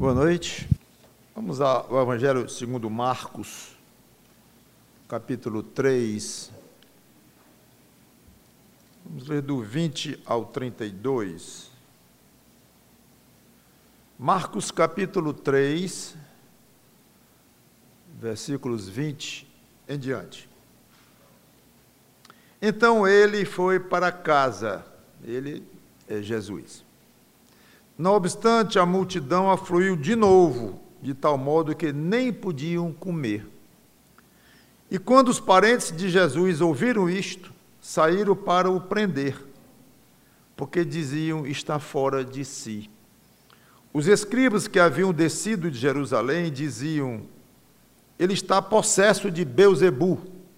Boa noite. Vamos ao Evangelho segundo Marcos, capítulo 3. Vamos ler do 20 ao 32. Marcos, capítulo 3, versículos 20 em diante. Então ele foi para casa, ele é Jesus. Não obstante, a multidão afluiu de novo, de tal modo que nem podiam comer. E quando os parentes de Jesus ouviram isto, saíram para o prender, porque diziam estar fora de si. Os escribas que haviam descido de Jerusalém diziam: ele está possesso de Beelzebu,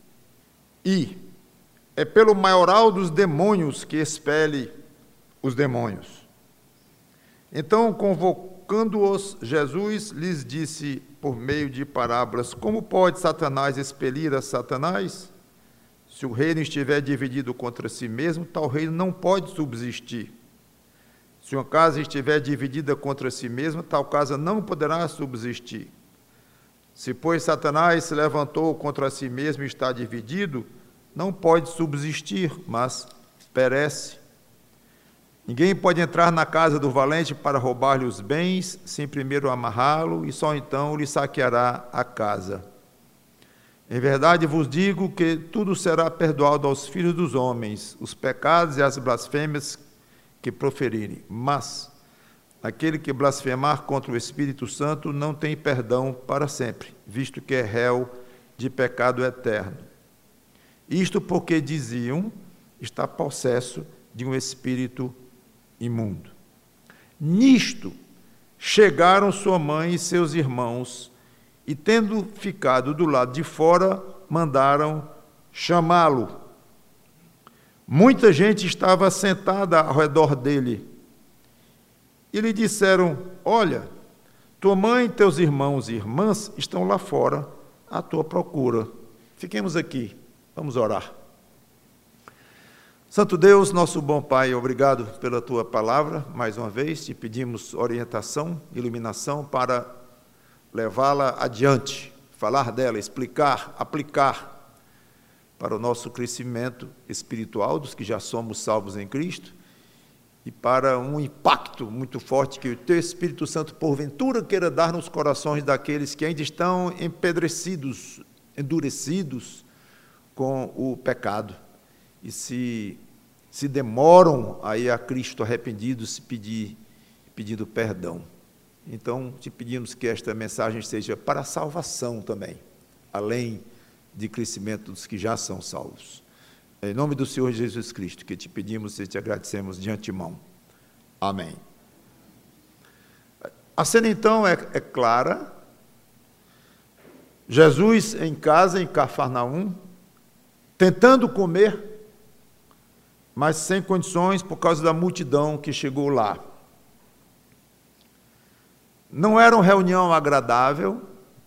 e é pelo maioral dos demônios que expele os demônios. Então, convocando-os, Jesus lhes disse por meio de parábolas: como pode Satanás expelir a Satanás? Se o reino estiver dividido contra si mesmo, tal reino não pode subsistir. Se uma casa estiver dividida contra si mesma, tal casa não poderá subsistir. Se, pois, Satanás se levantou contra si mesmo e está dividido, não pode subsistir, mas perece. Ninguém pode entrar na casa do valente para roubar-lhe os bens, sem primeiro amarrá-lo, e só então lhe saqueará a casa. Em verdade vos digo que tudo será perdoado aos filhos dos homens, os pecados e as blasfêmias que proferirem. Mas aquele que blasfemar contra o Espírito Santo não tem perdão para sempre, visto que é réu de pecado eterno. Isto porque diziam: está possesso de um espírito imundo. Nisto chegaram sua mãe e seus irmãos, e tendo ficado do lado de fora, mandaram chamá-lo. Muita gente estava sentada ao redor dele, e lhe disseram: olha, tua mãe, teus irmãos e irmãs estão lá fora à tua procura. Fiquemos aqui, vamos orar. Santo Deus, nosso bom Pai, obrigado pela Tua palavra. Mais uma vez, te pedimos orientação, iluminação para levá-la adiante, falar dela, explicar, aplicar para o nosso crescimento espiritual dos que já somos salvos em Cristo e para um impacto muito forte que o Teu Espírito Santo, porventura, queira dar nos corações daqueles que ainda estão empedrecidos, endurecidos com o pecado. E se demoram a ir a Cristo arrependidos, pedindo perdão. Então, te pedimos que esta mensagem seja para a salvação também, além de crescimento dos que já são salvos. Em nome do Senhor Jesus Cristo, que te pedimos e te agradecemos de antemão. Amém. A cena, então, é clara. Jesus em casa, em Cafarnaum, tentando comer, mas sem condições por causa da multidão que chegou lá. Não era uma reunião agradável,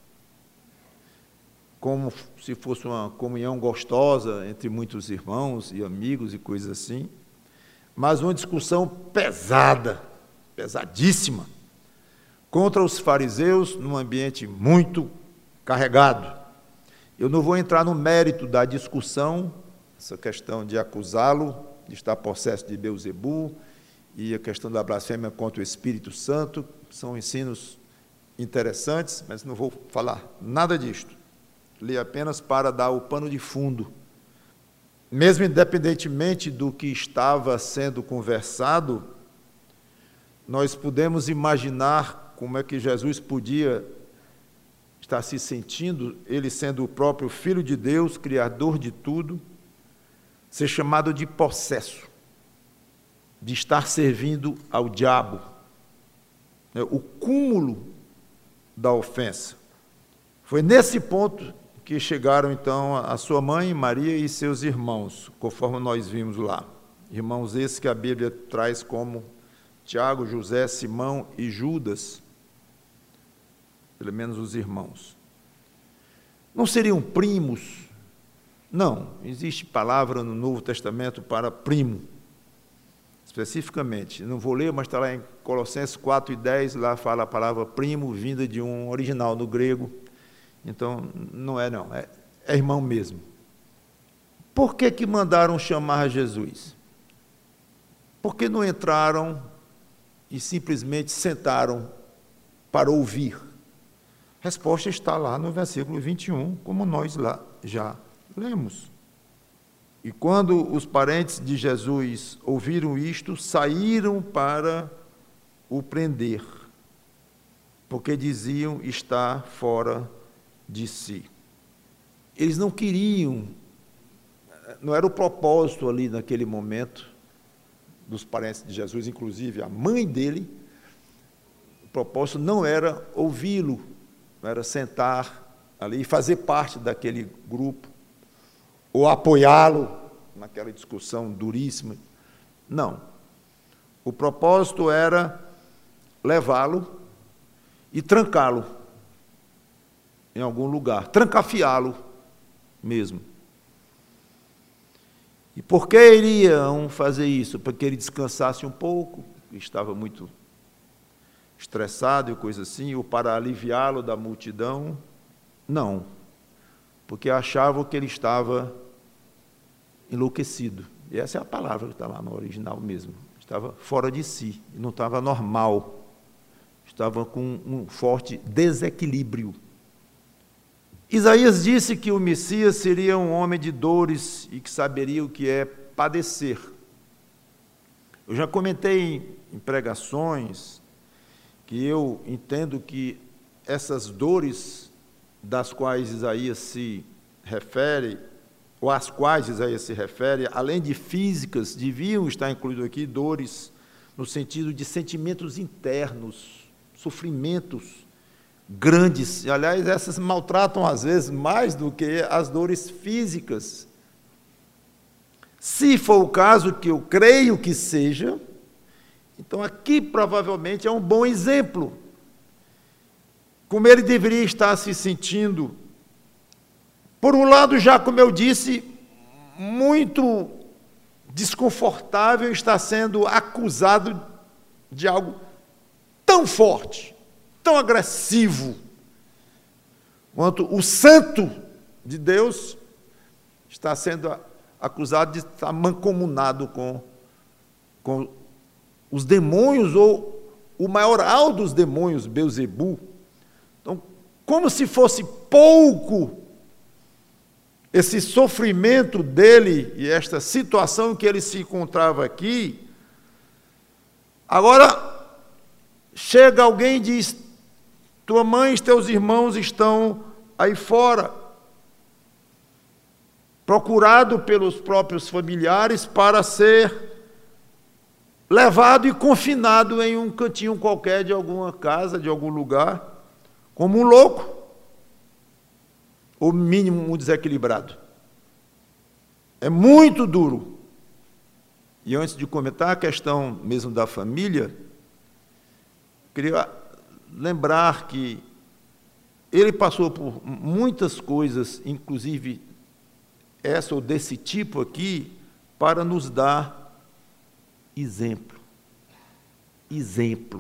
como se fosse uma comunhão gostosa entre muitos irmãos e amigos e coisas assim, mas uma discussão pesada, pesadíssima, contra os fariseus, num ambiente muito carregado. Eu não vou entrar no mérito da discussão, essa questão de acusá-lo de estar possesso de Beelzebu, e a questão da blasfêmia contra o Espírito Santo, são ensinos interessantes, mas não vou falar nada disto. Li apenas para dar o pano de fundo. Mesmo independentemente do que estava sendo conversado, nós podemos imaginar como é que Jesus podia estar se sentindo, ele sendo o próprio Filho de Deus, Criador de tudo, ser chamado de possesso, de estar servindo ao diabo, o cúmulo da ofensa. Foi nesse ponto que chegaram, então, a sua mãe, Maria, e seus irmãos, conforme nós vimos lá. Irmãos esses que a Bíblia traz como Tiago, José, Simão e Judas, pelo menos os irmãos. Não seriam primos? Não, existe palavra no Novo Testamento para primo. As especificamente. Não vou ler, mas está lá em Colossenses 4:10, lá fala a palavra primo, vinda de um original no grego. Então, não, é irmão mesmo. Por que mandaram chamar Jesus? Por que não entraram e simplesmente sentaram para ouvir? A resposta está lá no versículo 21, como nós lá já lemos. E quando os parentes de Jesus ouviram isto, saíram para o prender, porque diziam estar fora de si. Eles não queriam, não era o propósito ali naquele momento, dos parentes de Jesus, inclusive a mãe dele, o propósito não era ouvi-lo, não era sentar ali e fazer parte daquele grupo, ou apoiá-lo naquela discussão duríssima. Não. O propósito era levá-lo e trancá-lo em algum lugar, trancafiá-lo mesmo. E por que iriam fazer isso? Para que ele descansasse um pouco, estava muito estressado e coisa assim, ou para aliviá-lo da multidão? Não, porque achavam que ele estava enlouquecido. E essa é a palavra que está lá no original mesmo. Estava fora de si, não estava normal. Estava com um forte desequilíbrio. Isaías disse que o Messias seria um homem de dores e que saberia o que é padecer. Eu já comentei em pregações que eu entendo que essas dores das quais Isaías se refere, ou às quais Isaías se refere, além de físicas, deviam estar incluídas aqui dores no sentido de sentimentos internos, sofrimentos grandes. E, aliás, essas maltratam às vezes mais do que as dores físicas. Se for o caso, que eu creio que seja, então aqui provavelmente é um bom exemplo. Como ele deveria estar se sentindo. Por um lado, já como eu disse, muito desconfortável estar sendo acusado de algo tão forte, tão agressivo, quanto o santo de Deus está sendo acusado de estar mancomunado com os demônios, ou o maioral dos demônios, Belzebu. Então, como se fosse pouco esse sofrimento dele e esta situação que ele se encontrava aqui, agora chega alguém e diz: tua mãe e teus irmãos estão aí fora, procurado pelos próprios familiares para ser levado e confinado em um cantinho qualquer de alguma casa, de algum lugar, como um louco, ou mínimo um desequilibrado. É muito duro. E antes de comentar a questão mesmo da família, queria lembrar que ele passou por muitas coisas, inclusive essa ou desse tipo aqui, para nos dar exemplo. Exemplo.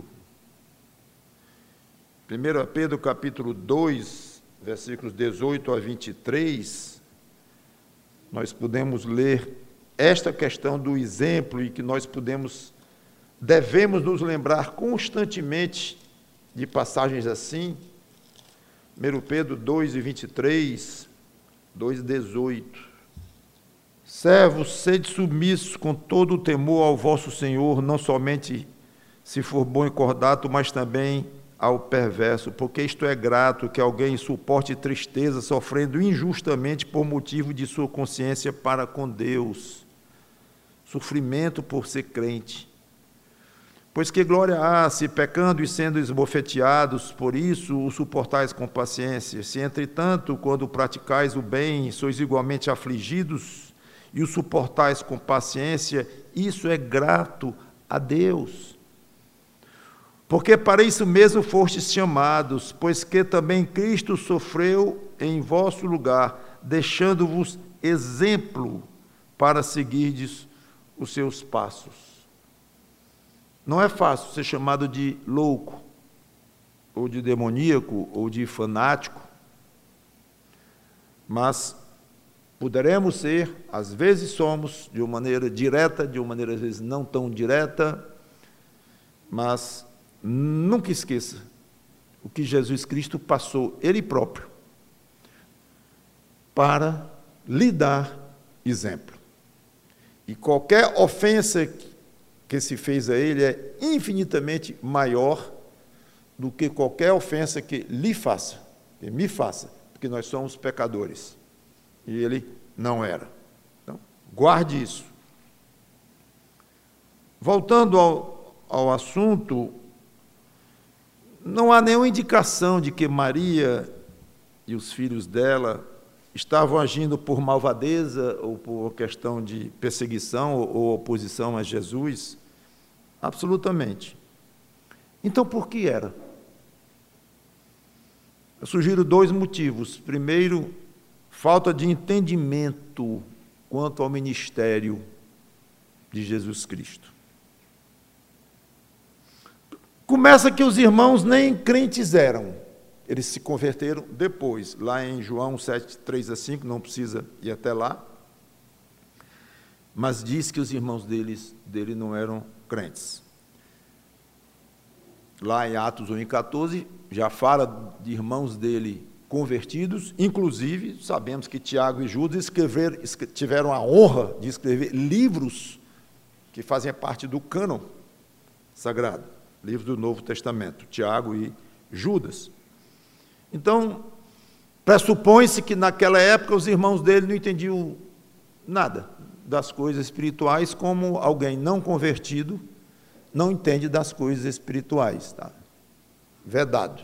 1 Pedro capítulo 2, versículos 18 a 23, nós podemos ler esta questão do exemplo e que nós devemos nos lembrar constantemente de passagens assim. 1 Pedro 2 e 23, 2 e 18. Servos, sede submissos com todo o temor ao vosso Senhor, não somente se for bom e cordato, mas também ao perverso, porque isto é grato que alguém suporte tristeza, sofrendo injustamente por motivo de sua consciência para com Deus. Sofrimento por ser crente. Pois que glória há, se pecando e sendo esbofeteados, por isso o suportais com paciência. Se, entretanto, quando praticais o bem, sois igualmente afligidos, e o suportais com paciência, isso é grato a Deus. Porque para isso mesmo fostes chamados, pois que também Cristo sofreu em vosso lugar, deixando-vos exemplo para seguirdes os seus passos. Não é fácil ser chamado de louco, ou de demoníaco, ou de fanático, mas poderemos ser, às vezes somos, de uma maneira direta, de uma maneira às vezes não tão direta, mas nunca esqueça o que Jesus Cristo passou, Ele próprio, para lhe dar exemplo. E qualquer ofensa que se fez a Ele é infinitamente maior do que qualquer ofensa que lhe faça, que me faça, porque nós somos pecadores. E Ele não era. Então, guarde isso. Voltando ao assunto, não há nenhuma indicação de que Maria e os filhos dela estavam agindo por malvadeza ou por questão de perseguição ou oposição a Jesus. Absolutamente. Então, por que era? Eu sugiro 2 motivos. Primeiro, falta de entendimento quanto ao ministério de Jesus Cristo. Começa que os irmãos nem crentes eram, eles se converteram depois, lá em João 7, 3-5, não precisa ir até lá, mas diz que os irmãos dele não eram crentes. Lá em Atos 1:14, já fala de irmãos dele convertidos, inclusive sabemos que Tiago e Judas tiveram a honra de escrever livros que fazem parte do cânon sagrado, livros do Novo Testamento, Tiago e Judas. Então, pressupõe-se que naquela época os irmãos dele não entendiam nada das coisas espirituais, como alguém não convertido não entende das coisas espirituais. Tá? Vedado.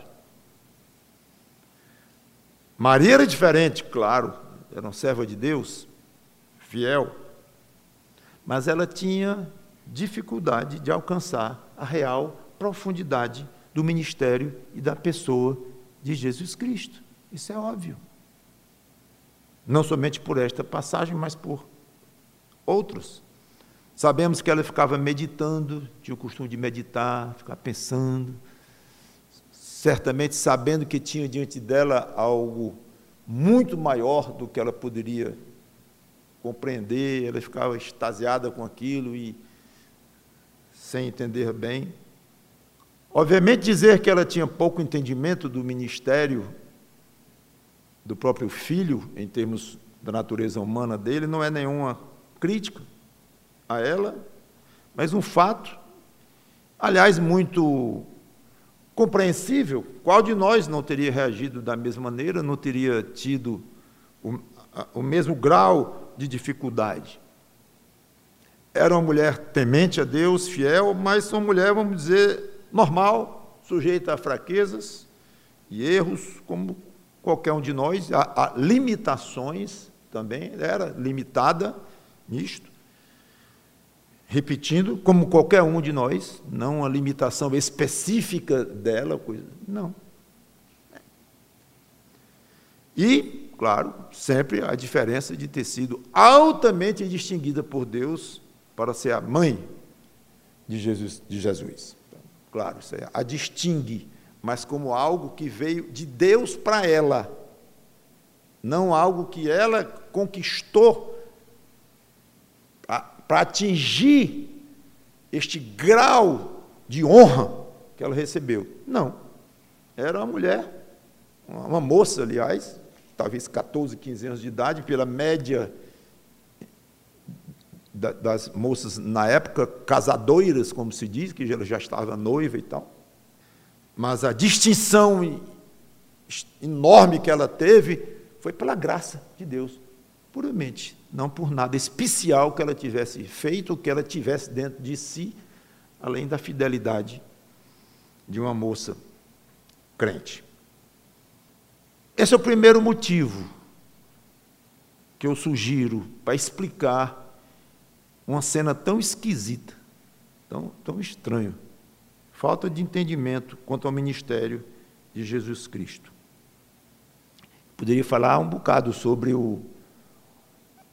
Maria era diferente, claro, era uma serva de Deus, fiel, mas ela tinha dificuldade de alcançar a real profundidade do ministério e da pessoa de Jesus Cristo. Isso é óbvio. Não somente por esta passagem, mas por outros. Sabemos que ela ficava meditando, tinha o costume de meditar, ficar pensando, certamente sabendo que tinha diante dela algo muito maior do que ela poderia compreender, ela ficava extasiada com aquilo e sem entender bem. Obviamente, dizer que ela tinha pouco entendimento do ministério do próprio filho, em termos da natureza humana dele, não é nenhuma crítica a ela, mas um fato, aliás, muito compreensível. Qual de nós não teria reagido da mesma maneira, não teria tido o mesmo grau de dificuldade? Era uma mulher temente a Deus, fiel, mas uma mulher, vamos dizer, normal, sujeita a fraquezas e erros, como qualquer um de nós, a limitações também, era limitada nisto. Repetindo, como qualquer um de nós, não uma limitação específica dela, coisa, não. E, claro, sempre a diferença de ter sido altamente distinguida por Deus para ser a mãe de Jesus. Claro, isso a distingue, mas como algo que veio de Deus para ela, não algo que ela conquistou para atingir este grau de honra que ela recebeu. Não. Era uma mulher, uma moça, aliás, talvez 14, 15 anos de idade, pela média das moças na época, casadoiras, como se diz, que ela já estava noiva e tal. Mas a distinção enorme que ela teve foi pela graça de Deus, puramente, não por nada especial que ela tivesse feito, ou que ela tivesse dentro de si, além da fidelidade de uma moça crente. Esse é o primeiro motivo que eu sugiro para explicar uma cena tão esquisita, tão estranha. Falta de entendimento quanto ao ministério de Jesus Cristo. Poderia falar um bocado sobre o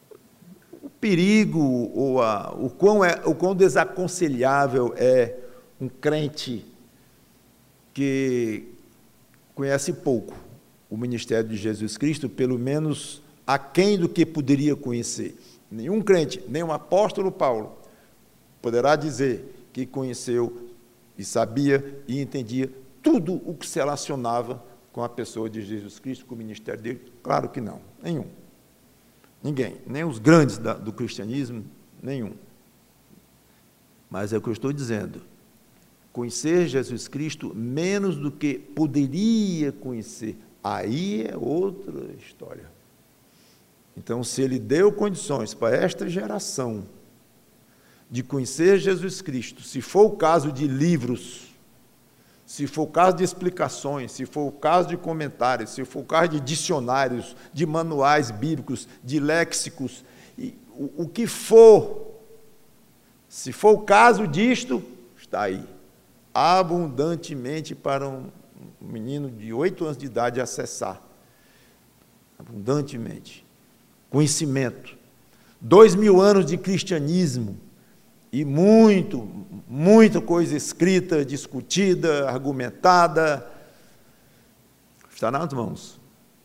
perigo, ou o quão desaconselhável é um crente que conhece pouco o ministério de Jesus Cristo, pelo menos aquém do que poderia conhecer. Nenhum crente, nem o apóstolo Paulo, poderá dizer que conheceu e sabia e entendia tudo o que se relacionava com a pessoa de Jesus Cristo, com o ministério dele. Claro que não, nenhum. Ninguém, nem os grandes do cristianismo, nenhum. Mas é o que eu estou dizendo. Conhecer Jesus Cristo menos do que poderia conhecer, aí é outra história. Então, se ele deu condições para esta geração de conhecer Jesus Cristo, se for o caso de livros, se for o caso de explicações, se for o caso de comentários, se for o caso de dicionários, de manuais bíblicos, de léxicos, o que for, se for o caso disto, está aí, abundantemente para um menino de 8 anos de idade acessar, abundantemente, conhecimento, 2000 anos de cristianismo, e muita coisa escrita, discutida, argumentada, está nas mãos.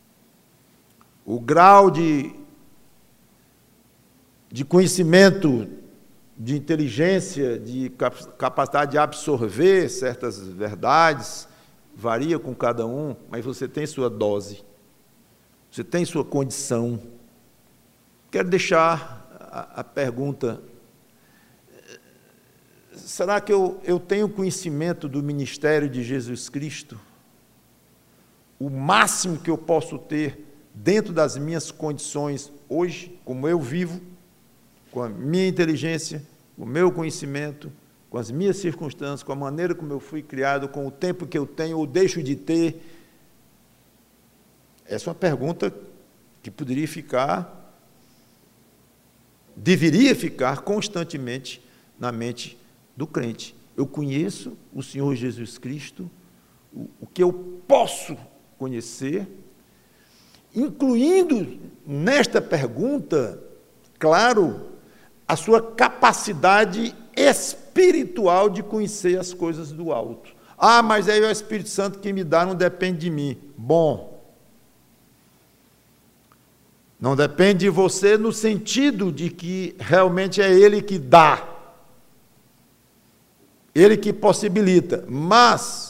O grau de conhecimento, de inteligência, de capacidade de absorver certas verdades, varia com cada um, mas você tem sua dose, você tem sua condição. Quero deixar a pergunta: será que eu tenho conhecimento do ministério de Jesus Cristo? O máximo que eu posso ter dentro das minhas condições hoje, como eu vivo, com a minha inteligência, com o meu conhecimento, com as minhas circunstâncias, com a maneira como eu fui criado, com o tempo que eu tenho ou deixo de ter? Essa é uma pergunta que deveria ficar constantemente na mente do crente. Eu conheço o Senhor Jesus Cristo, o que eu posso conhecer, incluindo nesta pergunta, claro, a sua capacidade espiritual de conhecer as coisas do alto. Ah, mas aí é o Espírito Santo que me dá, não depende de mim. Bom, não depende de você no sentido de que realmente é Ele que dá, Ele que possibilita, mas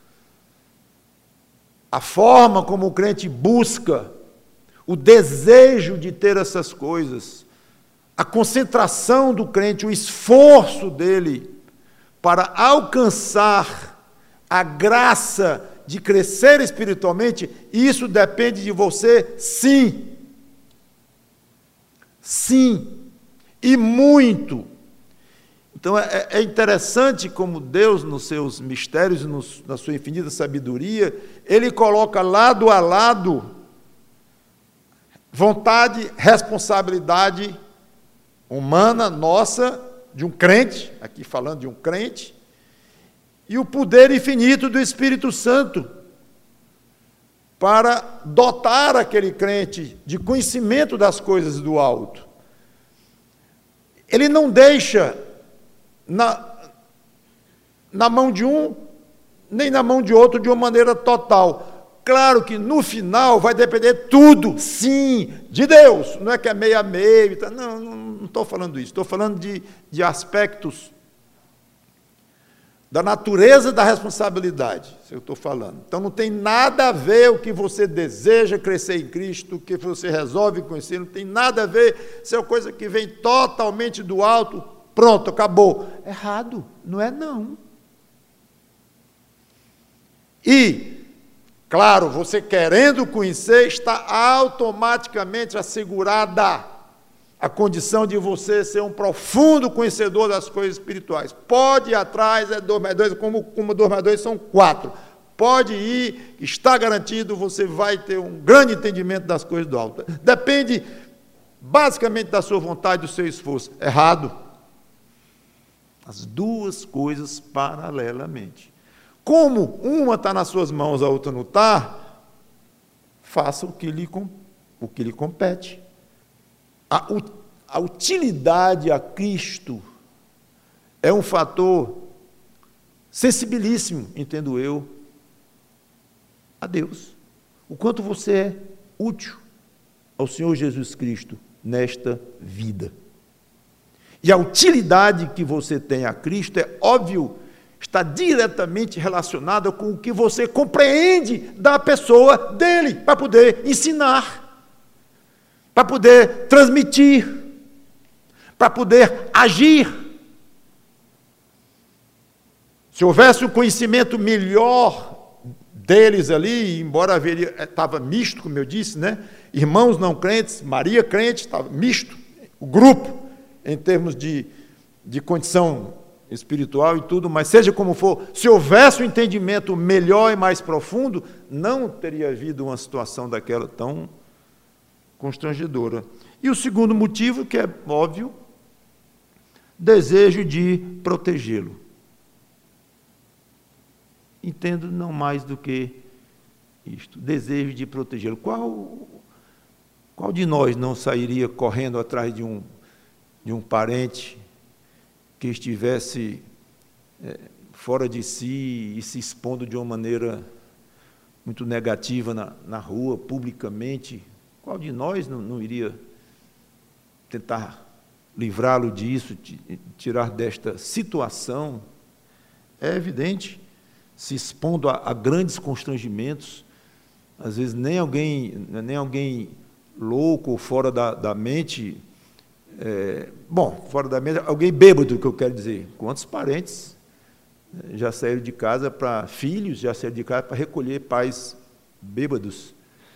a forma como o crente busca, o desejo de ter essas coisas, a concentração do crente, o esforço dele para alcançar a graça de crescer espiritualmente, isso depende de você, sim. Sim, e muito. Então, é interessante como Deus, nos seus mistérios, na sua infinita sabedoria, Ele coloca lado a lado vontade, responsabilidade humana, nossa, de um crente, aqui falando de um crente, e o poder infinito do Espírito Santo, para dotar aquele crente de conhecimento das coisas do alto. Ele não deixa na mão de um, nem na mão de outro de uma maneira total. Claro que no final vai depender tudo, sim, de Deus. Não é que é meio a meio, não estou falando isso. Estou falando de aspectos da natureza da responsabilidade, isso eu estou falando. Então não tem nada a ver o que você deseja crescer em Cristo, o que você resolve conhecer, não tem nada a ver, isso é uma coisa que vem totalmente do alto, pronto, acabou. Errado, não é não. E, claro, você querendo conhecer, está automaticamente assegurada a condição de você ser um profundo conhecedor das coisas espirituais. Pode ir atrás, 2 mais 2, como 2 mais 2 são 4. Pode ir, está garantido, você vai ter um grande entendimento das coisas do alto. Depende basicamente da sua vontade, do seu esforço. Errado. As duas coisas paralelamente. Como uma está nas suas mãos, a outra não está, faça o que lhe compete. A utilidade a Cristo é um fator sensibilíssimo, entendo eu, a Deus. O quanto você é útil ao Senhor Jesus Cristo nesta vida. E a utilidade que você tem a Cristo, é óbvio, está diretamente relacionada com o que você compreende da pessoa dele, para poder ensinar, para poder transmitir, para poder agir. Se houvesse um conhecimento melhor deles ali, embora estava misto, como eu disse, né? Irmãos não crentes, Maria crente, estava misto, o grupo, em termos de condição espiritual e tudo, mas seja como for, se houvesse um entendimento melhor e mais profundo, não teria havido uma situação daquela tão constrangedora. E o segundo motivo, que é óbvio, desejo de protegê-lo. Entendo não mais do que isto, desejo de protegê-lo. Qual de nós não sairia correndo atrás de um parente que estivesse fora de si e se expondo de uma maneira muito negativa na rua, publicamente? Qual de nós não iria tentar livrá-lo disso, tirar desta situação? É evidente, se expondo a grandes constrangimentos, às vezes nem alguém louco ou fora da mente, fora da mente, alguém bêbado, que eu quero dizer. Quantos parentes já saíram de casa para filhos, já saíram de casa para recolher pais bêbados,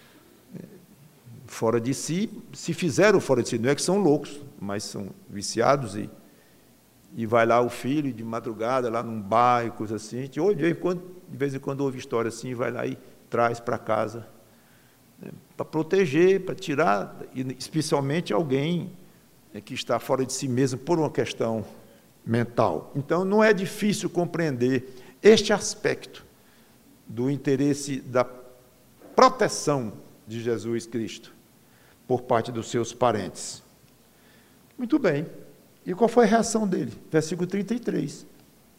fora de si, se fizeram fora de si, não é que são loucos, mas são viciados e vai lá o filho de madrugada, lá num bar e coisa assim, de vez em quando ouve história assim, vai lá e traz para casa, para proteger, para tirar, especialmente alguém que está fora de si mesmo por uma questão mental. Então, não é difícil compreender este aspecto do interesse da proteção de Jesus Cristo por parte dos seus parentes. Muito bem. E qual foi a reação dele? Versículo 33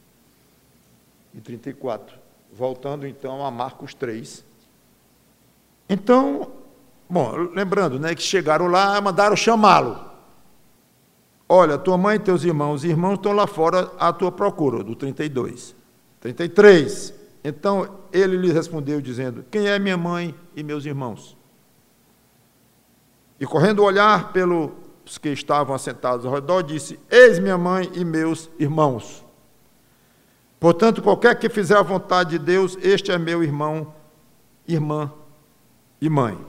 e 34. Voltando, então, a Marcos 3. Então, lembrando, que chegaram lá, mandaram chamá-lo. Olha, tua mãe e teus irmãos estão lá fora à tua procura, do 32. 33. Então, ele lhes respondeu, dizendo, quem é minha mãe e meus irmãos? E correndo olhar pelos que estavam assentados ao redor, disse, eis minha mãe e meus irmãos. Portanto, qualquer que fizer a vontade de Deus, este é meu irmão, irmã e mãe.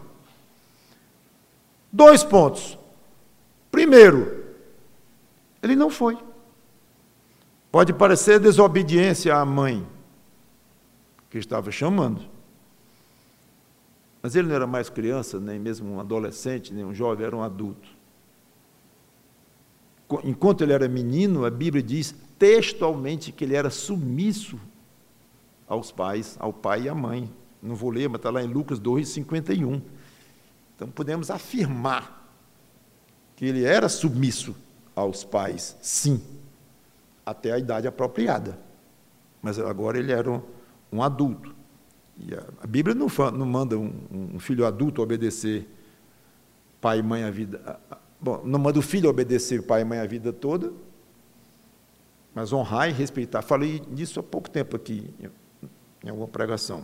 2 pontos. Primeiro, ele não foi. Pode parecer desobediência à mãe, que estava chamando. Mas ele não era mais criança, nem mesmo um adolescente, nem um jovem, era um adulto. Enquanto ele era menino, a Bíblia diz textualmente que ele era submisso aos pais, ao pai e à mãe. Não vou ler, mas está lá em Lucas 2:51. Então, podemos afirmar que ele era submisso aos pais, sim, até a idade apropriada. Mas agora ele era um adulto. E a Bíblia não manda um filho adulto obedecer pai e mãe a vida. Não manda o filho obedecer pai e mãe a vida toda, mas honrar e respeitar. Falei disso há pouco tempo aqui, em alguma pregação.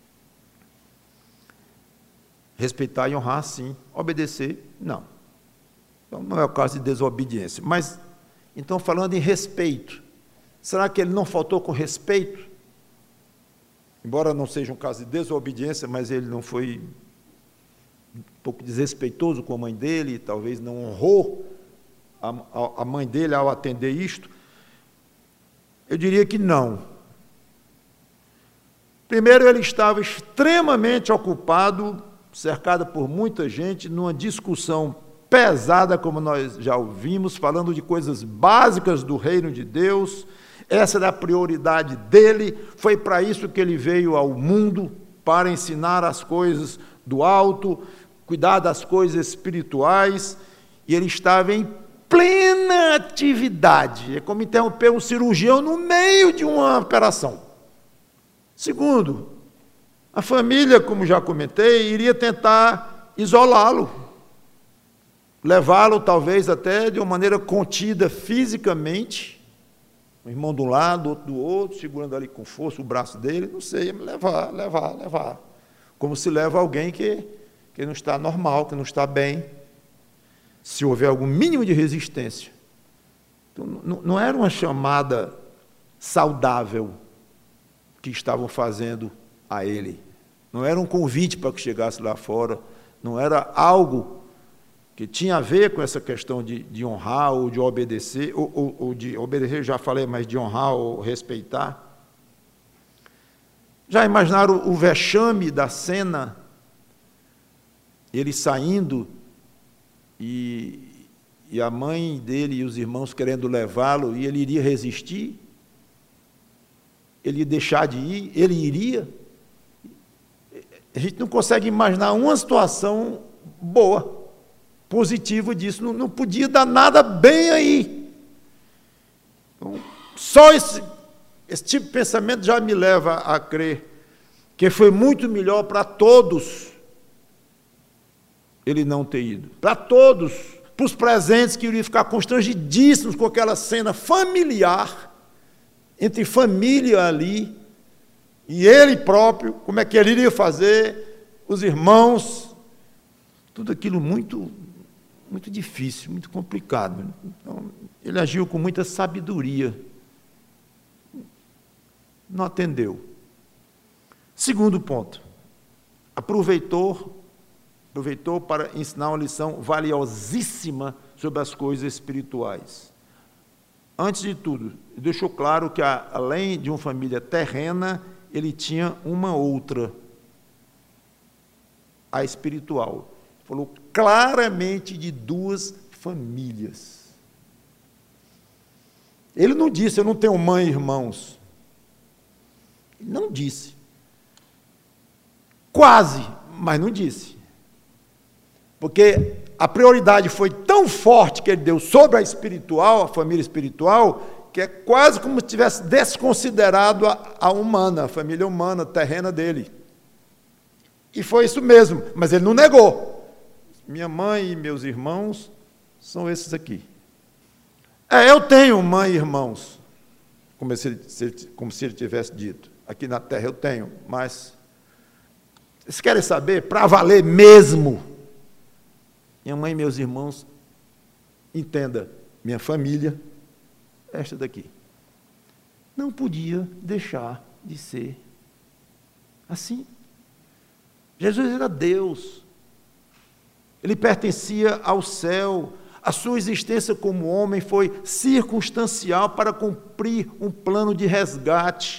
Respeitar e honrar, sim. Obedecer, não. Então, não é o caso de desobediência. Mas, então, falando em respeito, será que ele não faltou com respeito? Embora não seja um caso de desobediência, mas ele não foi um pouco desrespeitoso com a mãe dele, talvez não honrou a mãe dele ao atender isto? Eu diria que não. Primeiro, ele estava extremamente ocupado, cercado por muita gente, numa discussão pesada, como nós já ouvimos, falando de coisas básicas do reino de Deus. Essa era a prioridade dele, foi para isso que ele veio ao mundo, para ensinar as coisas do alto, cuidar das coisas espirituais, e ele estava em plena atividade. É como interromper um cirurgião no meio de uma operação. Segundo, a família, como já comentei, iria tentar isolá-lo, levá-lo talvez até de uma maneira contida fisicamente, um irmão de um lado, outro do outro, segurando ali com força o braço dele, não sei, levar. Como se leva alguém que não está normal, que não está bem, se houver algum mínimo de resistência. Então, não era uma chamada saudável que estavam fazendo a ele. Não era um convite para que chegasse lá fora, não era algo que tinha a ver com essa questão de honrar ou de obedecer, ou de obedecer, já falei, mas de honrar ou respeitar. Já imaginaram o vexame da cena? Ele saindo e a mãe dele e os irmãos querendo levá-lo, e ele iria resistir? Ele ia deixar de ir? Ele iria? A gente não consegue imaginar uma situação boa, positiva disso, não podia dar nada bem aí. Então, só esse tipo de pensamento já me leva a crer que foi muito melhor para todos ele não ter ido. Para todos, para os presentes que iriam ficar constrangidíssimos com aquela cena familiar, entre família ali, e ele próprio, como é que ele iria fazer, os irmãos, tudo aquilo muito difícil, muito complicado. Então, ele agiu com muita sabedoria. Não atendeu. Segundo ponto, aproveitou para ensinar uma lição valiosíssima sobre as coisas espirituais. Antes de tudo, deixou claro que, além de uma família terrena, ele tinha uma outra, a espiritual. Falou claramente de duas famílias. Ele não disse, eu não tenho mãe e irmãos. Ele não disse. Quase, mas não disse. Porque a prioridade foi tão forte que ele deu sobre a espiritual, a família espiritual, que é quase como se tivesse desconsiderado a humana, a família humana, terrena dele. E foi isso mesmo, mas ele não negou. Minha mãe e meus irmãos são esses aqui. Eu tenho mãe e irmãos, como se ele tivesse dito. Aqui na terra eu tenho, mas vocês querem saber, para valer mesmo, minha mãe e meus irmãos, entenda, minha família, esta daqui, não podia deixar de ser assim. Jesus era Deus, ele pertencia ao céu, a sua existência como homem foi circunstancial para cumprir um plano de resgate.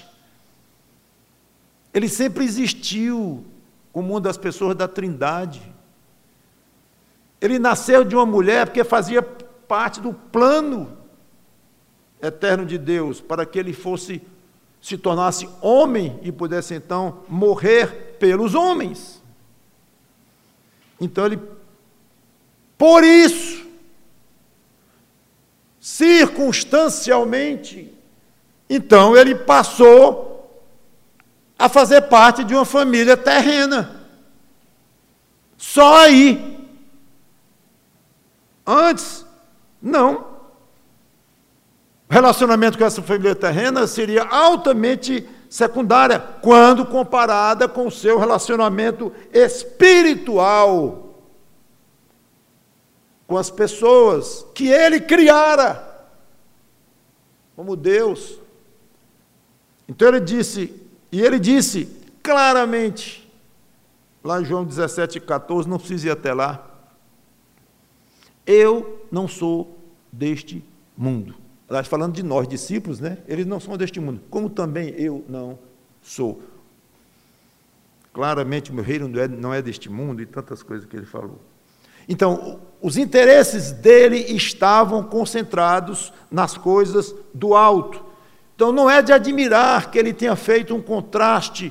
Ele sempre existiu como uma das pessoas da Trindade. Ele nasceu de uma mulher porque fazia parte do plano eterno de Deus, para que ele se tornasse homem e pudesse então morrer pelos homens. Então ele, por isso, circunstancialmente, então ele passou a fazer parte de uma família terrena. Só aí. Antes, não. O relacionamento com essa família terrena seria altamente secundária, quando comparada com o seu relacionamento espiritual com as pessoas que ele criara como Deus. Então ele disse claramente, lá em João 17,14, não precisa ir até lá, eu não sou deste mundo. Falando de nós, discípulos, né? Eles não são deste mundo, como também eu não sou. Claramente, o meu reino não é deste mundo, e tantas coisas que ele falou. Então, os interesses dele estavam concentrados nas coisas do alto. Então, não é de admirar que ele tenha feito um contraste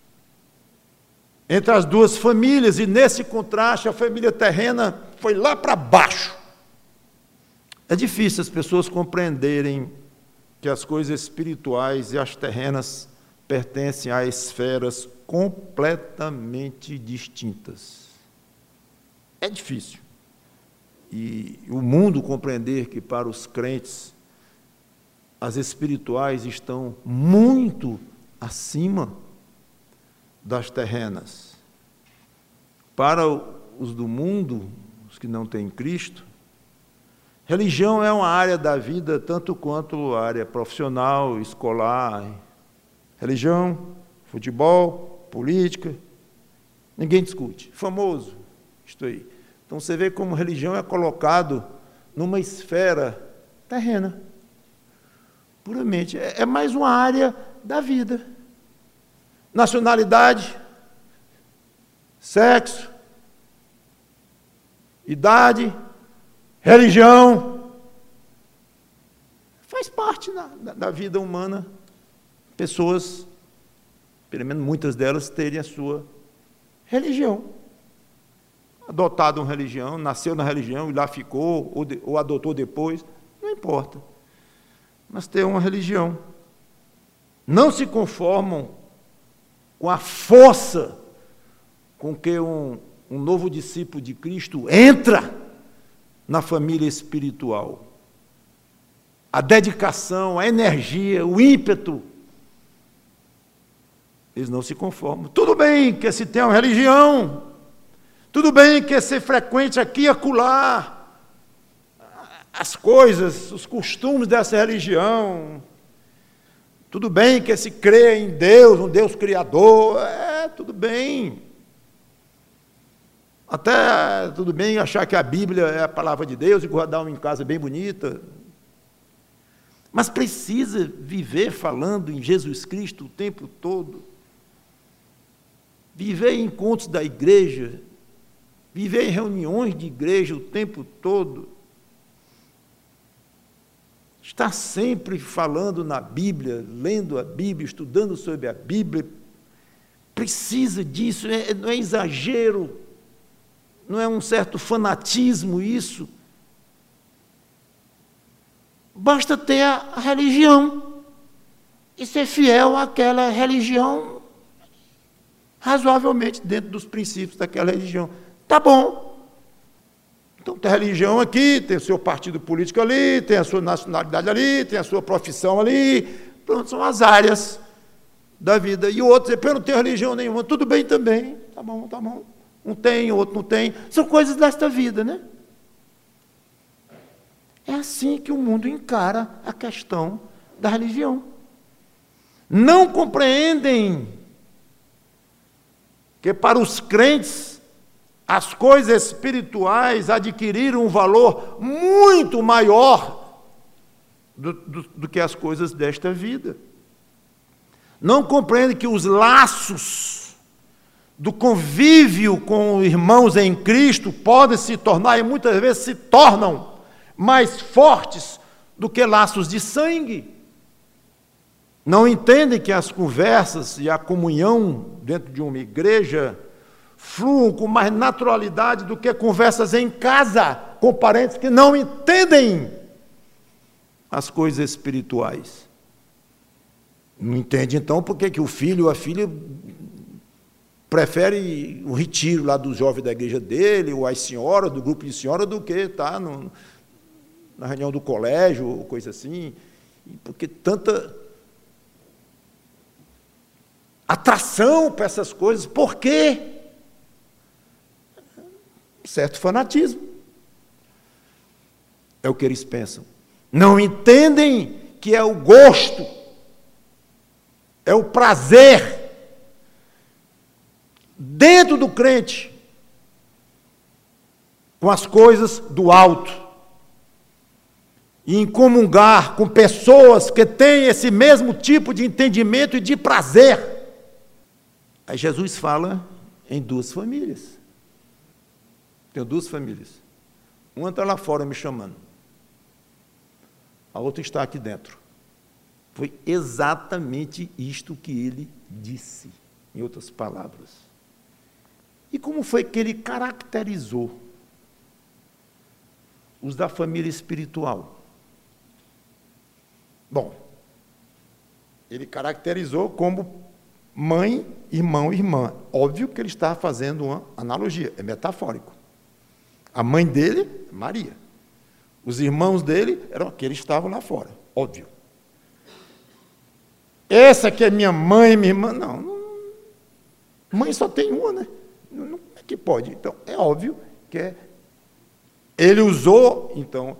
entre as duas famílias, e nesse contraste a família terrena foi lá para baixo. É difícil as pessoas compreenderem que as coisas espirituais e as terrenas pertencem a esferas completamente distintas. É difícil. E o mundo compreender que para os crentes as espirituais estão muito acima das terrenas. Para os do mundo, os que não têm Cristo, religião é uma área da vida tanto quanto a área profissional, escolar. Religião, futebol, política, ninguém discute. Famoso, isto aí. Então você vê como religião é colocado numa esfera terrena. Puramente. É mais uma área da vida. Nacionalidade, sexo, idade, religião. Faz parte da vida humana. Pessoas, pelo menos muitas delas, terem a sua religião. Adotado uma religião, nasceu na religião e lá ficou, ou adotou depois, não importa. Mas ter uma religião. Não se conformam com a força com que um novo discípulo de Cristo entra na família espiritual. A dedicação, a energia, o ímpeto. Eles não se conformam. Tudo bem que se tem uma religião, tudo bem que se frequente aqui e acolá as coisas, os costumes dessa religião, tudo bem que se crê em Deus, um Deus criador, tudo bem. Até tudo bem achar que a Bíblia é a palavra de Deus e guardar uma em casa bem bonita. Mas precisa viver falando em Jesus Cristo o tempo todo. Viver em encontros da igreja, viver em reuniões de igreja o tempo todo. Estar sempre falando na Bíblia, lendo a Bíblia, estudando sobre a Bíblia, precisa disso, não é exagero, não é um certo fanatismo isso. Basta ter a religião e ser fiel àquela religião, razoavelmente dentro dos princípios daquela religião. Tá bom. Então, tem a religião aqui, tem o seu partido político ali, tem a sua nacionalidade ali, tem a sua profissão ali. Pronto, são as áreas da vida. E o outro diz, eu não tenho religião nenhuma. Tudo bem também. Tá bom, tá bom. Um tem, o outro não tem. São coisas desta vida, né? É assim que o mundo encara a questão da religião. Não compreendem que para os crentes as coisas espirituais adquiriram um valor muito maior do que as coisas desta vida. Não compreendem que os laços do convívio com irmãos em Cristo podem se tornar, e muitas vezes se tornam, mais fortes do que laços de sangue. Não entendem que as conversas e a comunhão dentro de uma igreja fluam com mais naturalidade do que conversas em casa com parentes que não entendem as coisas espirituais. Não entende, então, por que o filho ou a filha prefere o retiro lá dos jovens da igreja dele, ou as senhoras, do grupo de senhoras, do que estar na reunião do colégio, ou coisa assim. Porque tanta atração para essas coisas. Por quê? Certo fanatismo. É o que eles pensam. Não entendem que é o gosto, é o prazer dentro do crente com as coisas do alto. E em comungar com pessoas que têm esse mesmo tipo de entendimento e de prazer. Aí Jesus fala em duas famílias. Tenho duas famílias. Uma está lá fora me chamando. A outra está aqui dentro. Foi exatamente isto que ele disse, em outras palavras. E como foi que ele caracterizou os da família espiritual. Bom, ele caracterizou como mãe, irmão e irmã. Óbvio que ele está fazendo uma analogia, é metafórico. A mãe dele, Maria. Os irmãos dele eram aqueles que estavam lá fora, óbvio. Essa que é minha mãe, minha irmã, não. Mãe só tem uma, né? Como é que pode? Então, é óbvio que ele usou, então,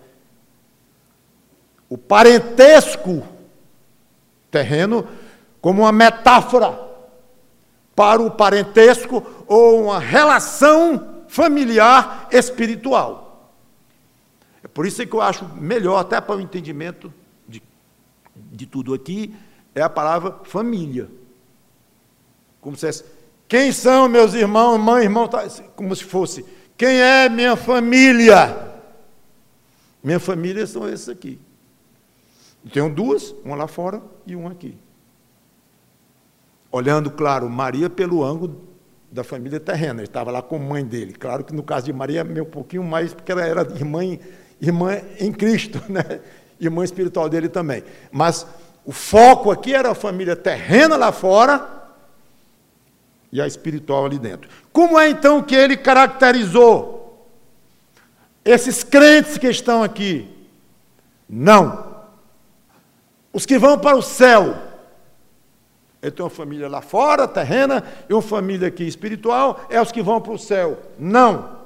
o parentesco terreno como uma metáfora para o parentesco ou uma relação familiar espiritual. É por isso que eu acho melhor, até para o entendimento de tudo aqui, é a palavra família. Como se fosse, quem são meus irmãos, mãe, irmão, como se fosse, quem é minha família? Minha família são esses aqui. Tenho duas, uma lá fora e uma aqui. Olhando, claro, Maria pelo ângulo da família terrena, ele estava lá com a mãe dele. Claro que no caso de Maria, um pouquinho mais, porque ela era irmã em Cristo, né? Irmã espiritual dele também. Mas o foco aqui era a família terrena lá fora e a espiritual ali dentro. Como é então que ele caracterizou esses crentes que estão aqui? Não. Os que vão para o céu. Ele tem uma família lá fora, terrena, e uma família aqui espiritual, é os que vão para o céu. Não.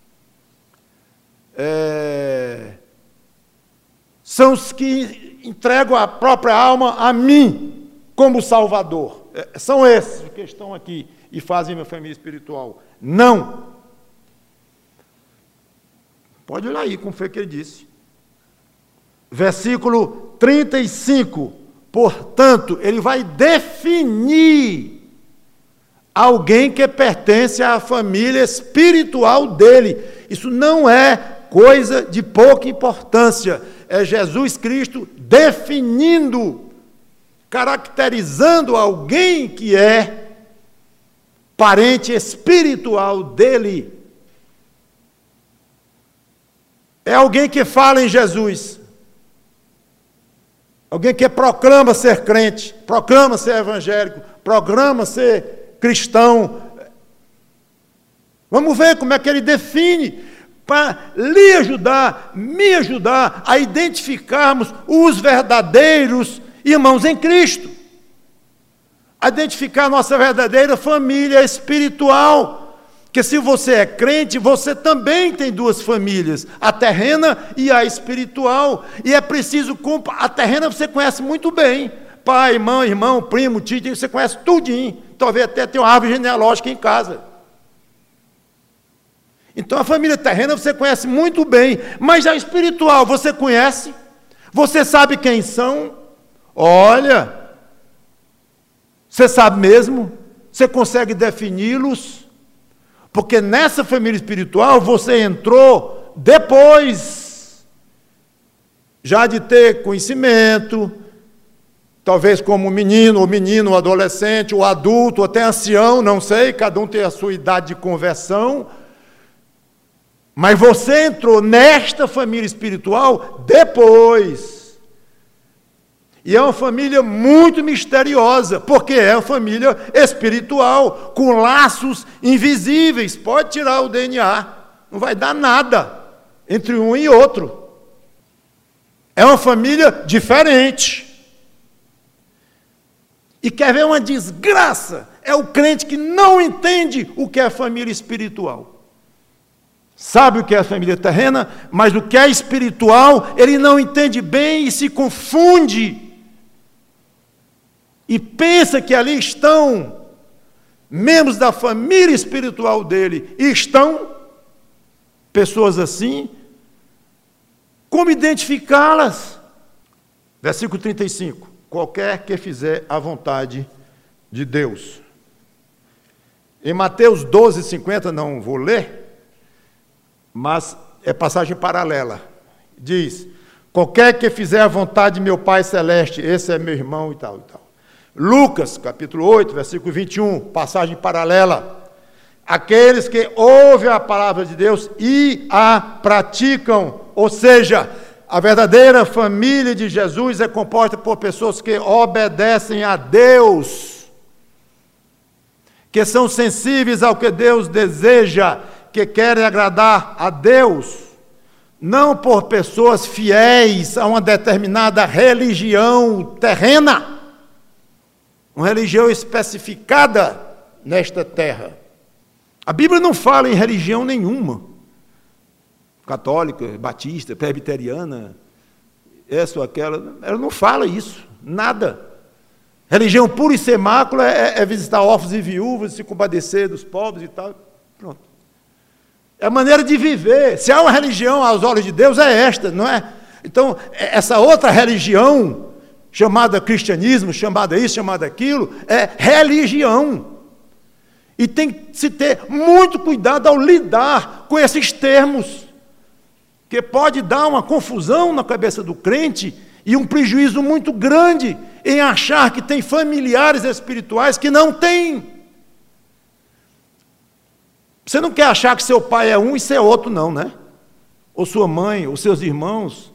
São os que entregam a própria alma a mim, como Salvador. São esses que estão aqui e fazem minha família espiritual. Não. Pode olhar aí como foi que ele disse. Versículo 35. Portanto, ele vai definir alguém que pertence à família espiritual dele. Isso não é coisa de pouca importância. É Jesus Cristo definindo, caracterizando alguém que é parente espiritual dele. É alguém que fala em Jesus. Alguém que proclama ser crente, proclama ser evangélico, proclama ser cristão. Vamos ver como é que ele define, para lhe ajudar, me ajudar a identificarmos os verdadeiros irmãos em Cristo. A identificar a nossa verdadeira família espiritual. Porque se você é crente, você também tem duas famílias, a terrena e a espiritual. E é preciso, a terrena você conhece muito bem, pai, mãe, irmão, primo, tio, você conhece tudinho, talvez até tenha uma árvore genealógica em casa. Então a família terrena você conhece muito bem, mas a espiritual você conhece? Você sabe quem são? Olha, você sabe mesmo? Você consegue defini-los? Porque nessa família espiritual você entrou depois, já de ter conhecimento, talvez como menino, ou adolescente, ou adulto, ou até ancião, não sei, cada um tem a sua idade de conversão, mas você entrou nesta família espiritual depois. E é uma família muito misteriosa, porque é uma família espiritual, com laços invisíveis. Pode tirar o DNA, não vai dar nada entre um e outro. É uma família diferente. E quer ver uma desgraça? É o crente que não entende o que é família espiritual. Sabe o que é a família terrena, mas o que é espiritual, ele não entende bem e se confunde. E pensa que ali estão membros da família espiritual dele. E estão pessoas assim. Como identificá-las? Versículo 35. Qualquer que fizer a vontade de Deus. Em Mateus 12, 50, não vou ler, mas é passagem paralela. Diz, qualquer que fizer a vontade de meu Pai Celeste, esse é meu irmão e tal e tal. Lucas, capítulo 8, versículo 21, passagem paralela. Aqueles que ouvem a palavra de Deus e a praticam, Ou seja, a verdadeira família de Jesus é composta por pessoas que obedecem a Deus, que são sensíveis ao que Deus deseja, que querem agradar a Deus, não por pessoas fiéis a uma determinada religião terrena, uma religião especificada nesta terra. A Bíblia não fala em religião nenhuma, católica, batista, presbiteriana, essa ou aquela, ela não fala isso, nada. Religião pura e sem mácula é visitar órfãos e viúvas, se compadecer dos pobres e tal, pronto. É a maneira de viver. Se há uma religião aos olhos de Deus, é esta, não é? Então, essa outra religião, chamada cristianismo, chamada isso, chamada aquilo, é religião. E tem que se ter muito cuidado ao lidar com esses termos, que pode dar uma confusão na cabeça do crente e um prejuízo muito grande em achar que tem familiares espirituais que não tem. Você não quer achar que seu pai é um e ser outro, não, né? Ou sua mãe, ou seus irmãos.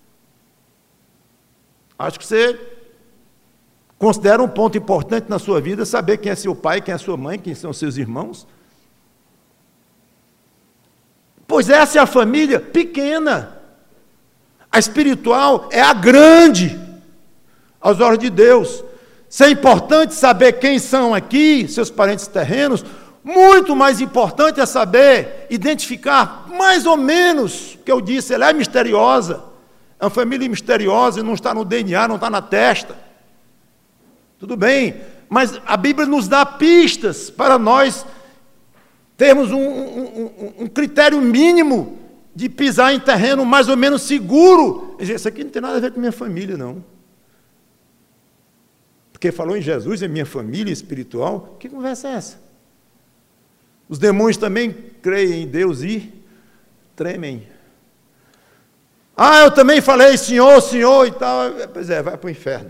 Acho que você considera um ponto importante na sua vida saber quem é seu pai, quem é sua mãe, quem são seus irmãos. Pois essa é a família pequena. A espiritual é a grande, aos olhos de Deus. Se é importante saber quem são aqui, seus parentes terrenos, muito mais importante é saber identificar mais ou menos, o que eu disse, ela é misteriosa. É uma família misteriosa, não está no DNA, não está na testa. Tudo bem, mas a Bíblia nos dá pistas para nós termos um critério mínimo de pisar em terreno mais ou menos seguro. Isso aqui não tem nada a ver com minha família, não. Porque falou em Jesus, é minha família espiritual. Que conversa é essa? Os demônios também creem em Deus e tremem. Ah, eu também falei Senhor, Senhor e tal. Pois é, vai para o inferno.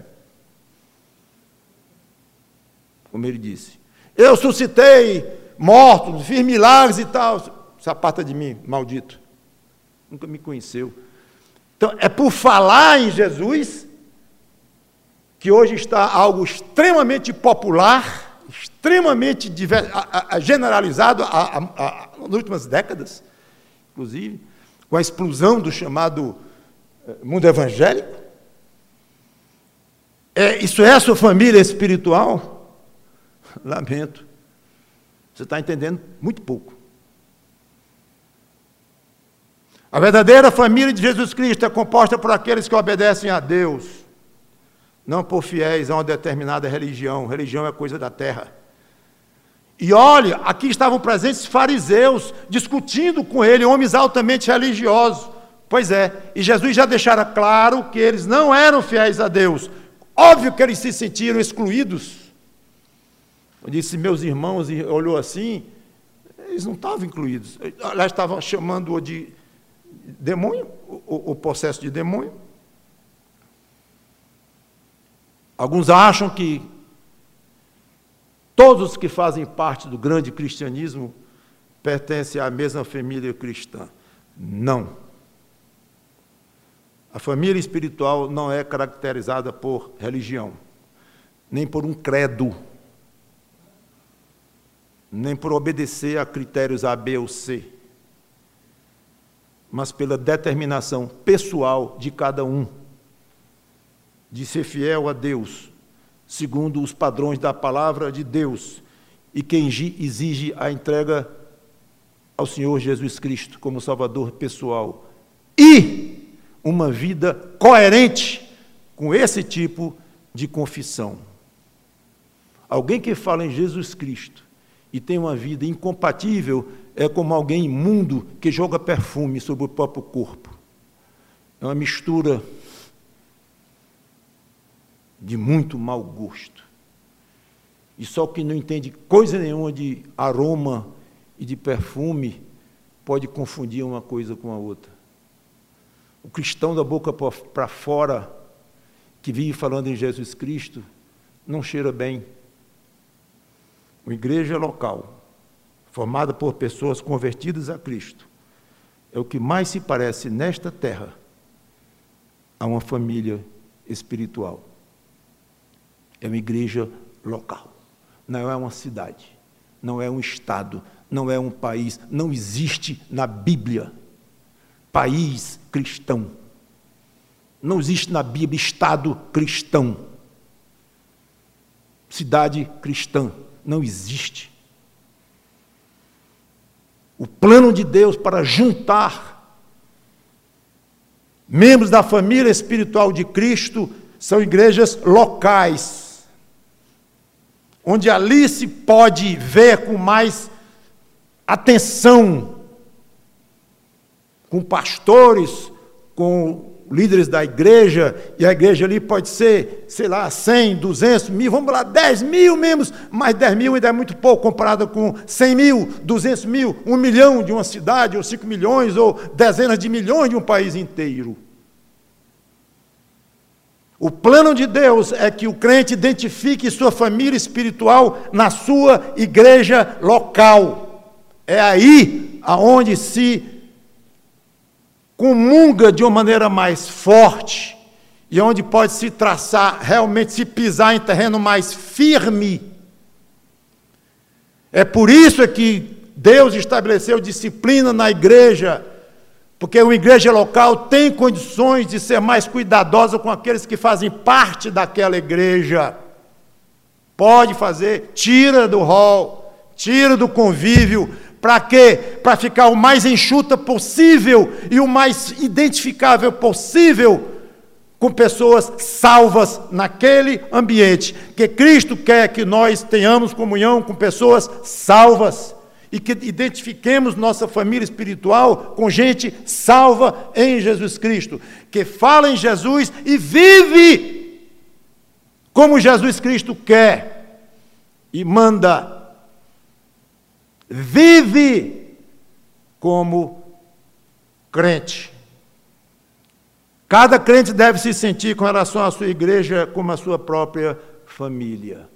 Como ele disse. Eu suscitei mortos, fiz milagres e tal. Se aparta de mim, maldito. Nunca me conheceu. Então, é por falar em Jesus que hoje está algo extremamente popular, extremamente generalizado nas últimas décadas, inclusive, com a explosão do chamado mundo evangélico. Isso é a sua família espiritual? Lamento. Você está entendendo muito pouco. A verdadeira família de Jesus Cristo é composta por aqueles que obedecem a Deus, não por fiéis a uma determinada religião. Religião é coisa da terra. E olha, aqui estavam presentes fariseus, discutindo com ele, homens altamente religiosos. Pois é, e Jesus já deixara claro que eles não eram fiéis a Deus. Óbvio que eles se sentiram excluídos. Eu disse, meus irmãos, e olhou assim, eles não estavam incluídos. Aliás, estavam chamando-o de demônio, o processo de demônio. Alguns acham que todos os que fazem parte do grande cristianismo pertencem à mesma família cristã. Não. A família espiritual não é caracterizada por religião, nem por um credo, nem por obedecer a critérios A, B ou C, mas pela determinação pessoal de cada um de ser fiel a Deus, segundo os padrões da palavra de Deus, e que exige a entrega ao Senhor Jesus Cristo como Salvador pessoal, e uma vida coerente com esse tipo de confissão. Alguém que fala em Jesus Cristo e tem uma vida incompatível é como alguém imundo que joga perfume sobre o próprio corpo. É uma mistura de muito mau gosto. E só quem não entende coisa nenhuma de aroma e de perfume pode confundir uma coisa com a outra. O cristão da boca para fora, que vive falando em Jesus Cristo, não cheira bem. Uma igreja local, formada por pessoas convertidas a Cristo, é o que mais se parece nesta terra a uma família espiritual. É uma igreja local, não é uma cidade, não é um estado, não é um país, não existe na Bíblia país cristão, não existe na Bíblia estado cristão, cidade cristã, não existe. O plano de Deus para juntar membros da família espiritual de Cristo são igrejas locais, onde ali se pode ver com mais atenção, com pastores, com líderes da igreja, e a igreja ali pode ser, 100, 200 mil, vamos lá, 10 mil membros, mas 10 mil ainda é muito pouco comparado com 100 mil, 200 mil, 1 milhão de uma cidade, ou 5 milhões, ou dezenas de milhões de um país inteiro. O plano de Deus é que o crente identifique sua família espiritual na sua igreja local. É aí aonde se comunga de uma maneira mais forte e onde pode se traçar, realmente se pisar em terreno mais firme. É por isso que Deus estabeleceu disciplina na igreja, porque uma igreja local tem condições de ser mais cuidadosa com aqueles que fazem parte daquela igreja. Pode fazer, tira do hall, tira do convívio. Para quê? Para ficar o mais enxuta possível e o mais identificável possível com pessoas salvas naquele ambiente. Que Cristo quer que nós tenhamos comunhão com pessoas salvas e que identifiquemos nossa família espiritual com gente salva em Jesus Cristo, que fala em Jesus e vive como Jesus Cristo quer e manda. Vive como crente. Cada crente deve se sentir com relação à sua igreja como a sua própria família.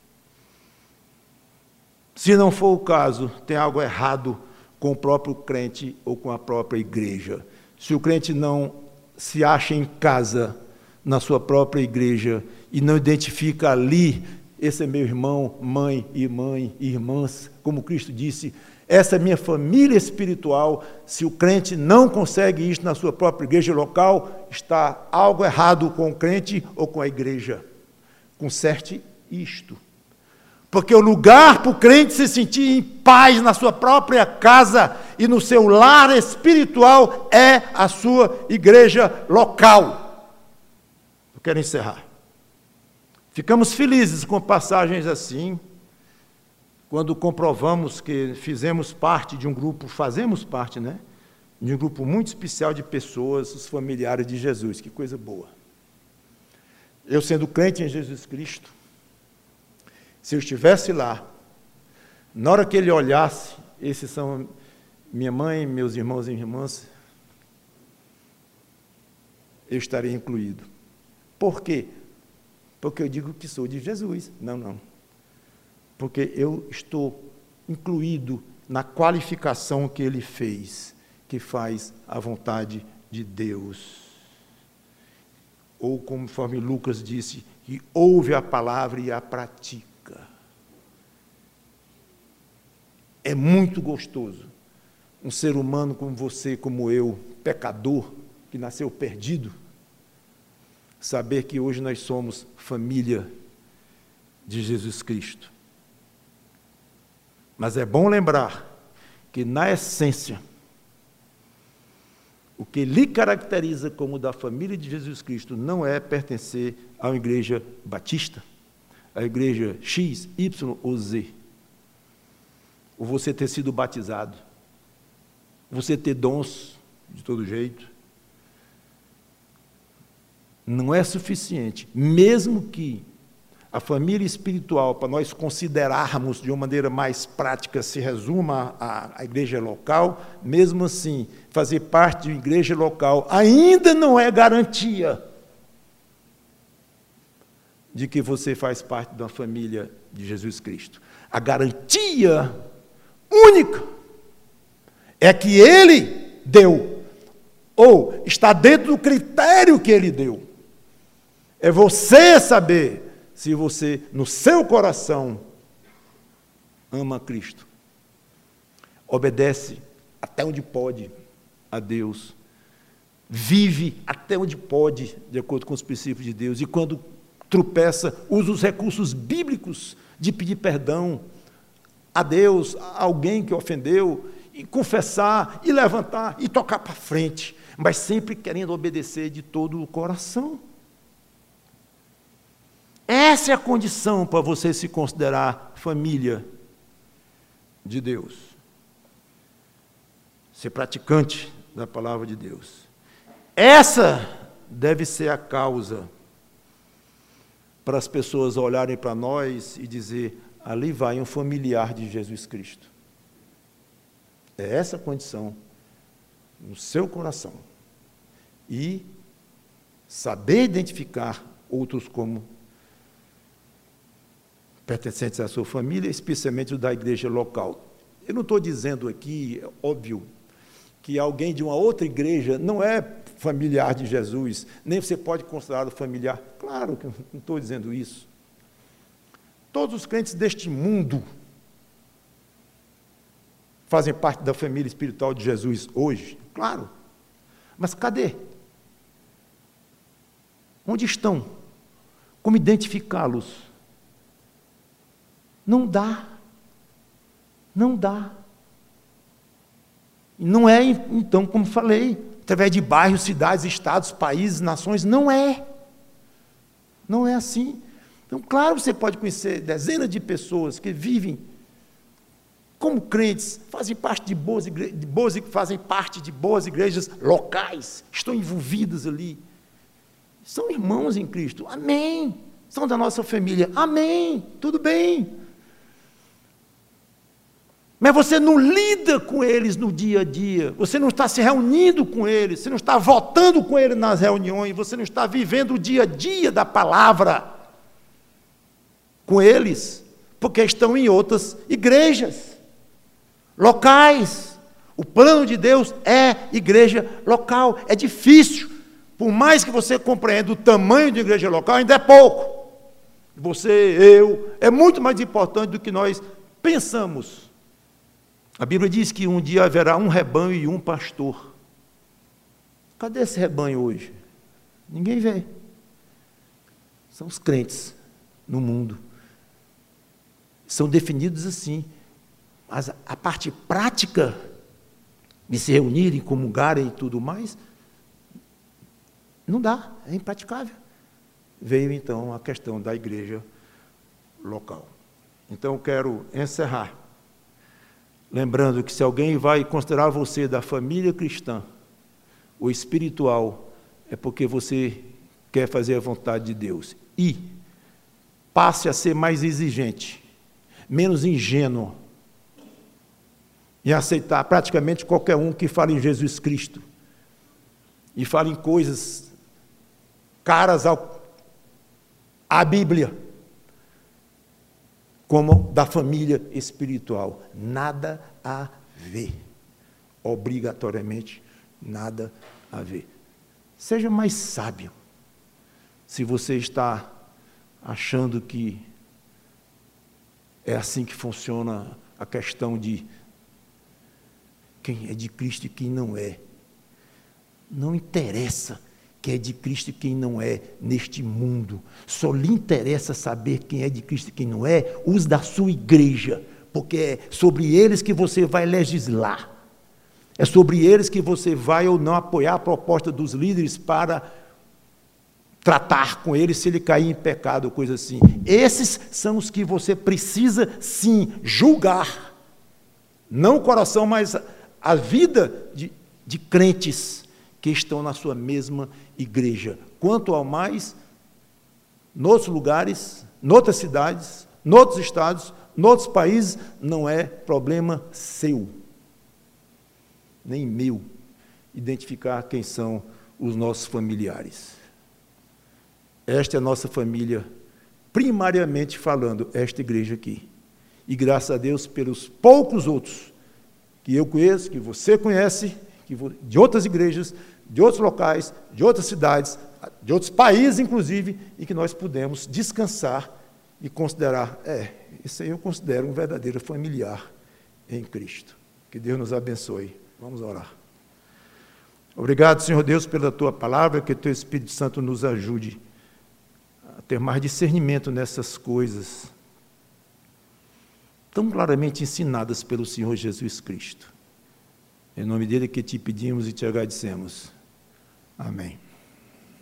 Se não for o caso, tem algo errado com o próprio crente ou com a própria igreja. Se o crente não se acha em casa na sua própria igreja e não identifica ali, esse é meu irmão, mãe, irmãs, como Cristo disse, essa é minha família espiritual. Se o crente não consegue isso na sua própria igreja local, está algo errado com o crente ou com a igreja. Conserte isto. Porque o lugar para o crente se sentir em paz na sua própria casa e no seu lar espiritual é a sua igreja local. Eu quero encerrar. Ficamos felizes com passagens assim, quando comprovamos que fazemos parte, de um grupo muito especial de pessoas, os familiares de Jesus. Que coisa boa. Eu sendo crente em Jesus Cristo, se eu estivesse lá, na hora que ele olhasse, esses são minha mãe, meus irmãos e irmãs, eu estaria incluído. Por quê? Porque eu digo que sou de Jesus. Não. Porque eu estou incluído na qualificação que ele fez, que faz a vontade de Deus. Ou, conforme Lucas disse, que ouve a palavra e a pratica. É muito gostoso um ser humano como você, como eu, pecador, que nasceu perdido, saber que hoje nós somos família de Jesus Cristo. Mas é bom lembrar que, na essência, o que lhe caracteriza como da família de Jesus Cristo não é pertencer a uma igreja batista, a igreja X, Y ou Z. Ou você ter sido batizado, você ter dons de todo jeito. Não é suficiente, mesmo que a família espiritual, para nós considerarmos de uma maneira mais prática, se resuma à igreja local, mesmo assim, fazer parte de uma igreja local ainda não é garantia de que você faz parte da família de Jesus Cristo. A garantia única é que Ele deu, ou está dentro do critério que ele deu. É você saber se você, no seu coração, ama Cristo, obedece até onde pode a Deus, vive até onde pode, de acordo com os princípios de Deus, e quando tropeça, usa os recursos bíblicos de pedir perdão a Deus, a alguém que ofendeu, e confessar, e levantar, e tocar para frente, mas sempre querendo obedecer de todo o coração. Essa é a condição para você se considerar família de Deus. Ser praticante da palavra de Deus. Essa deve ser a causa para as pessoas olharem para nós e dizer, ali vai um familiar de Jesus Cristo. É essa a condição no seu coração. E saber identificar outros como pertencentes à sua família, especialmente os da igreja local. Eu não estou dizendo aqui, é óbvio, que alguém de uma outra igreja não é familiar de Jesus, nem você pode considerá-lo familiar. Claro que eu não estou dizendo isso. Todos os crentes deste mundo fazem parte da família espiritual de Jesus hoje, claro. Mas cadê? Onde estão? Como identificá-los? Não dá. Não dá. E não é, então, como falei, através de bairros, cidades, estados, países, nações, não é. Não é assim. Então, claro, você pode conhecer dezenas de pessoas que vivem como crentes, fazem parte de boas igrejas locais, estão envolvidas ali. São irmãos em Cristo. Amém. São da nossa família. Amém. Tudo bem. Mas você não lida com eles no dia a dia, você não está se reunindo com eles, você não está votando com eles nas reuniões, você não está vivendo o dia a dia da palavra com eles, porque estão em outras igrejas locais. O plano de Deus é igreja local. É difícil, por mais que você compreenda o tamanho de igreja local, ainda é pouco. Você, eu, é muito mais importante do que nós pensamos. A Bíblia diz que um dia haverá um rebanho e um pastor. Cadê esse rebanho hoje? Ninguém vê. São os crentes no mundo. São definidos assim. Mas a parte prática de se reunirem, comungarem e tudo mais, não dá, é impraticável. Veio então a questão da igreja local. Então eu quero encerrar lembrando que se alguém vai considerar você da família cristã ou espiritual, é porque você quer fazer a vontade de Deus. E passe a ser mais exigente, menos ingênuo, e aceitar praticamente qualquer um que fale em Jesus Cristo, e fale em coisas caras à Bíblia, como da família espiritual. Nada a ver. Obrigatoriamente, nada a ver. Seja mais sábio. Se você está achando que é assim que funciona a questão de quem é de Cristo e quem não é. Não interessa quem é de Cristo e quem não é neste mundo. Só lhe interessa saber quem é de Cristo e quem não é, os da sua igreja, porque é sobre eles que você vai legislar. É sobre eles que você vai ou não apoiar a proposta dos líderes para tratar com ele se ele cair em pecado ou coisa assim. Esses são os que você precisa, sim, julgar. Não o coração, mas a vida de crentes que estão na sua mesma igreja. Quanto ao mais, noutros lugares, noutras cidades, noutros estados, noutros países, não é problema seu, nem meu, identificar quem são os nossos familiares. Esta é a nossa família, primariamente falando, esta igreja aqui. E graças a Deus pelos poucos outros que eu conheço, que você conhece, de outras igrejas, de outros locais, de outras cidades, de outros países, inclusive, e que nós pudemos descansar e considerar, isso aí eu considero um verdadeiro familiar em Cristo. Que Deus nos abençoe. Vamos orar. Obrigado, Senhor Deus, pela Tua palavra, que o Teu Espírito Santo nos ajude a ter mais discernimento nessas coisas tão claramente ensinadas pelo Senhor Jesus Cristo. Em nome dele que te pedimos e te agradecemos. Amém.